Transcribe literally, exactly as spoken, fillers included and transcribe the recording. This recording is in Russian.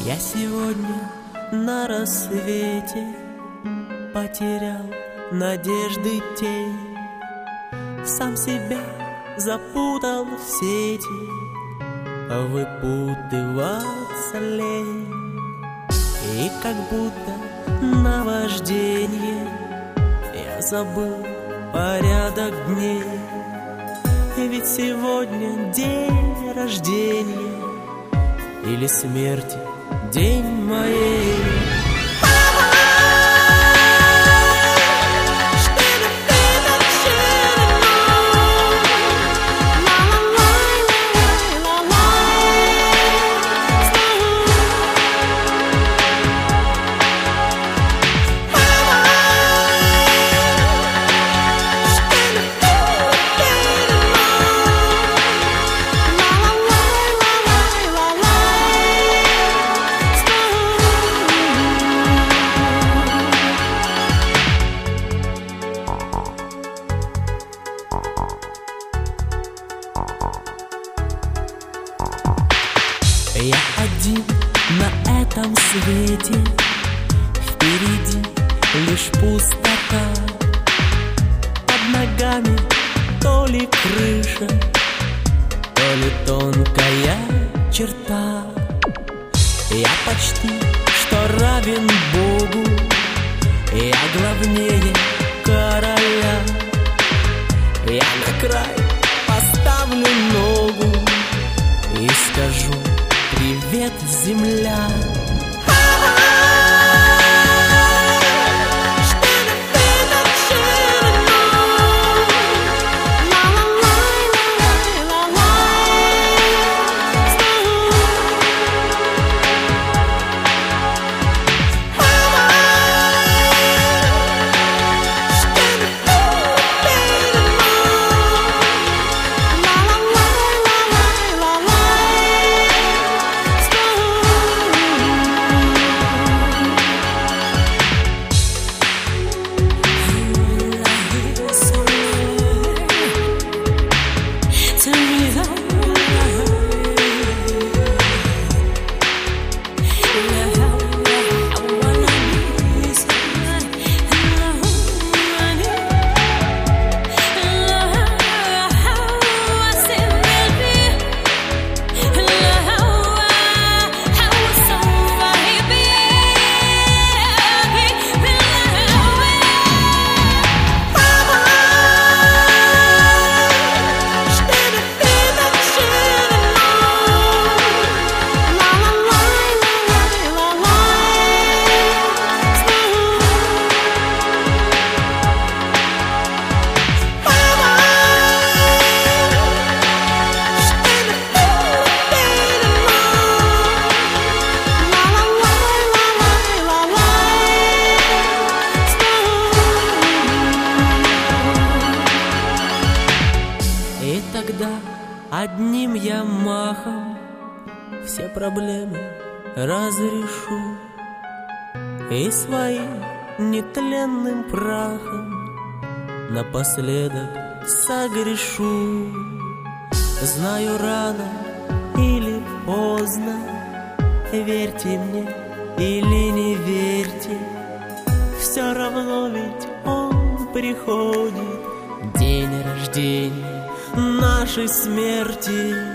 Я сегодня на рассвете потерял надежды тень, сам себя запутал в сети, выпутываться лень. И как будто наваждение я забыл порядок дней, ведь сегодня день рождения или смерти день моей. Я один на этом свете, впереди лишь пустота. Под ногами то ли крыша, то ли тонкая черта. Я почти что равен Богу, я главнее короля. Я на край поставлю ногу и скажу: привет, земля! Тогда одним я махом все проблемы разрешу и своим нетленным прахом напоследок согрешу. Знаю, рано или поздно, верьте мне или не верьте, все равно ведь он приходит, день рождения нашей смерти.